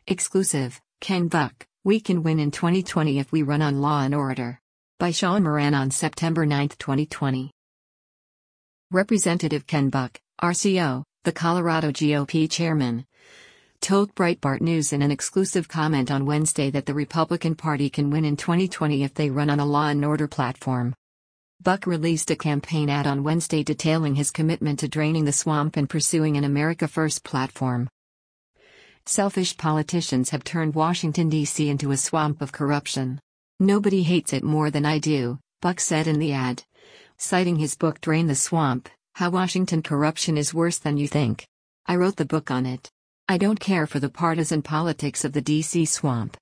Exclusive, Ken Buck, we can win in 2020 if we run on Law and Order. By Sean Moran on September 9, 2020. Representative Ken Buck, RCO, the Colorado GOP chairman, told Breitbart News in an exclusive comment on Wednesday that the Republican Party can win in 2020 if they run on a law and order platform. Buck released a campaign ad on Wednesday detailing his commitment to draining the swamp and pursuing an America First platform. Selfish politicians have turned Washington, D.C. into a swamp of corruption. Nobody hates it more than I do, Buck said in the ad, citing his book Drain the Swamp, How Washington Corruption is Worse Than You Think. I wrote the book on it. I don't care for the partisan politics of the D.C. swamp.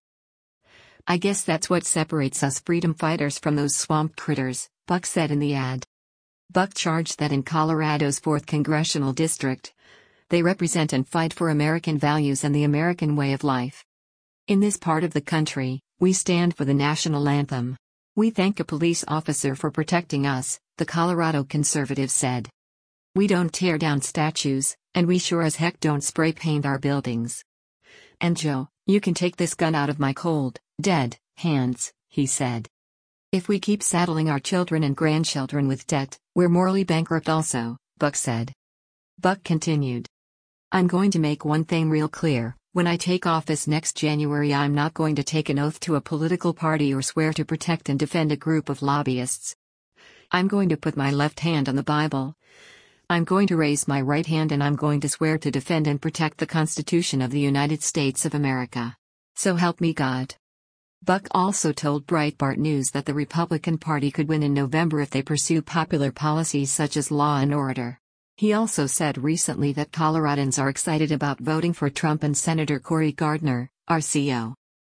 I guess that's what separates us freedom fighters from those swamp critters, Buck said in the ad. Buck charged that in Colorado's 4th Congressional District, they represent and fight for American values and the American way of life. In this part of the country, we stand for the national anthem. We thank a police officer for protecting us, the Colorado conservative said. We don't tear down statues, and we sure as heck don't spray paint our buildings. And Joe, you can take this gun out of my cold, dead hands, he said. If we keep saddling our children and grandchildren with debt, we're morally bankrupt also, Buck said. Buck continued. I'm going to make one thing real clear. When I take office next January, I'm not going to take an oath to a political party or swear to protect and defend a group of lobbyists. I'm going to put my left hand on the Bible. I'm going to raise my right hand and I'm going to swear to defend and protect the Constitution of the United States of America. So help me God. Buck also told Breitbart News that the Republican Party could win in November if they pursue popular policies such as law and order. He also said recently that Coloradans are excited about voting for Trump and Senator Cory Gardner, RCO.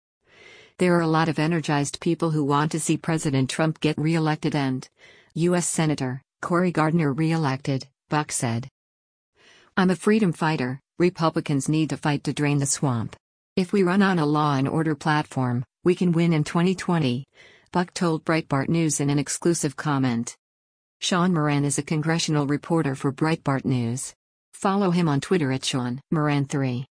There are a lot of energized people who want to see President Trump get re-elected and U.S. Senator Cory Gardner re-elected, Buck said. I'm a freedom fighter. Republicans need to fight to drain the swamp. If we run on a law and order platform, we can win in 2020, Buck told Breitbart News in an exclusive comment. Sean Moran is a congressional reporter for Breitbart News. Follow him on Twitter at Sean Moran3.